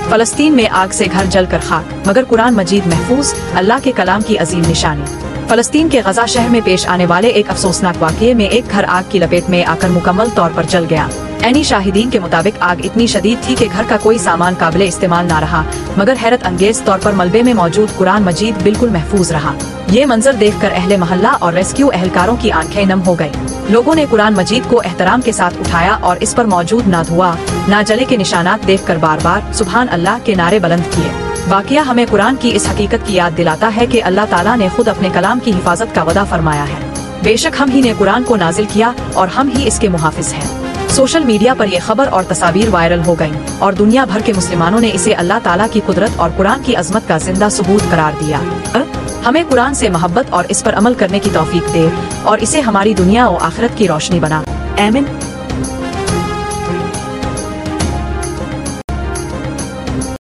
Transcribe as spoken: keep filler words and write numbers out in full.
فلسطین میں آگ سے گھر جل کر خاک مگر قرآن مجید محفوظ، اللہ کے کلام کی عظیم نشانی۔ فلسطین کے غزہ شہر میں پیش آنے والے ایک افسوسناک واقعے میں ایک گھر آگ کی لپیٹ میں آ کر مکمل طور پر جل گیا۔ عینی شاہدین کے مطابق آگ اتنی شدید تھی کہ گھر کا کوئی سامان قابل استعمال نہ رہا، مگر حیرت انگیز طور پر ملبے میں موجود قرآن مجید بالکل محفوظ رہا۔ یہ منظر دیکھ کر اہل محلہ اور ریسکیو اہلکاروں کی آنکھیں نم ہو گئی۔ لوگوں نے قرآن مجید کو احترام کے ساتھ اٹھایا اور اس پر موجود نہ دھواں نہ جلے کے نشانات دیکھ کر بار بار سبحان اللہ کے نعرے بلند کیے۔ واقعہ ہمیں قرآن کی اس حقیقت کی یاد دلاتا ہے کہ اللہ تعالیٰ نے خود اپنے کلام کی حفاظت کا وعدہ فرمایا ہے۔ بے شک ہم ہی نے قرآن کو نازل کیا اور ہم ہی اس کے محافظ ہیں۔ سوشل میڈیا پر یہ خبر اور تصاویر وائرل ہو گئیں اور دنیا بھر کے مسلمانوں نے اسے اللہ تعالیٰ کی قدرت اور قرآن کی عظمت کا زندہ ثبوت قرار دیا۔ ہمیں قرآن سے محبت اور اس پر عمل کرنے کی توفیق دے اور اسے ہماری دنیا و آخرت کی روشنی بنا۔ آمین۔